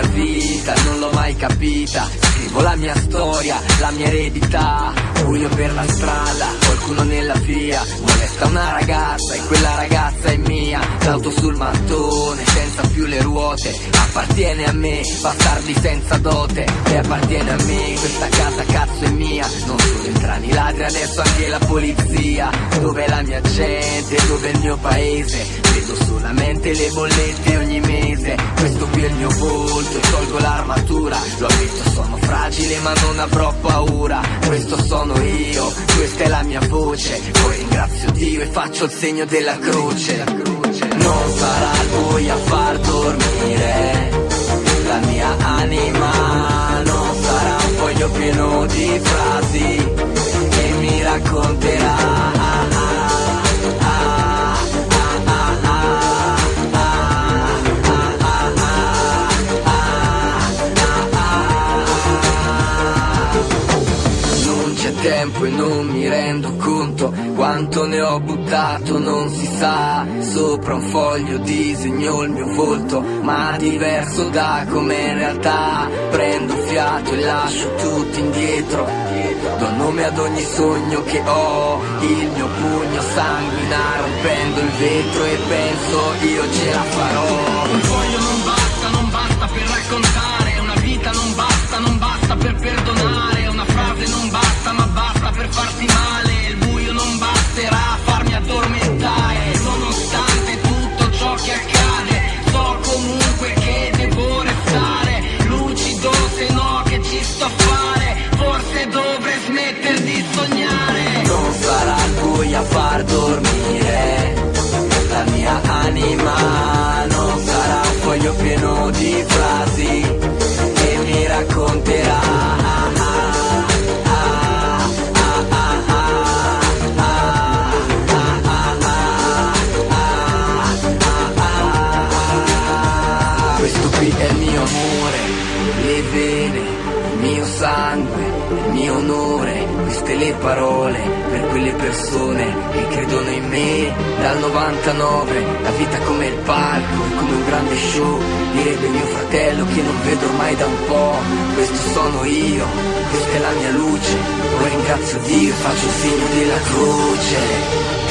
vita, non l'ho mai capita. Scrivo la mia storia, la mia eredità. Buio per la strada, qualcuno nella via molesta una ragazza e quella ragazza è mia. L'auto sul mattone, senza più le ruote, appartiene a me, bastardi senza dote. E appartiene a me, questa casa cazzo è mia. Non solo entrano i ladri, adesso anche la polizia. Dov'è la mia gente, dov'è il mio paese? Vedo solamente le bollette ogni mese. Questo qui è il mio volto e tolgo l'armatura. Lo ammetto, sono fragile ma non avrò paura. Questo sono io, questa è la mia voce. Poi ringrazio Dio e faccio il segno della croce. Non sarà lui a far dormire la mia anima. Non sarà un foglio pieno di frasi che mi racconterà. Tempo e non mi rendo conto quanto ne ho buttato, non si sa. Sopra un foglio disegno il mio volto, ma diverso da com'è in realtà. Prendo fiato e lascio tutto indietro, do nome ad ogni sogno che ho. Il mio pugno sanguina rompendo il vetro e penso io ce la farò. Un foglio non basta per raccontare. Una vita non basta per perdonare. Una frase non basta, ma basta per farti male. Il buio non basterà a farmi addormentare. Nonostante tutto ciò che accade, so comunque che devo restare lucido, se no che ci sto a fare? Forse dovrei smettere di sognare. Non sarà il buio a far dormire la mia anima. Non sarà un foglio pieno di frasi che mi racconterà. Questo qui è il mio amore, le vene, il mio sangue, il mio onore. Queste le parole per quelle persone che credono in me. Dal 99 la vita come il palco è come un grande show. Direbbe mio fratello che non vedo ormai da un po'. Questo sono io, questa è la mia luce. Poi ringrazio Dio e faccio il segno della croce.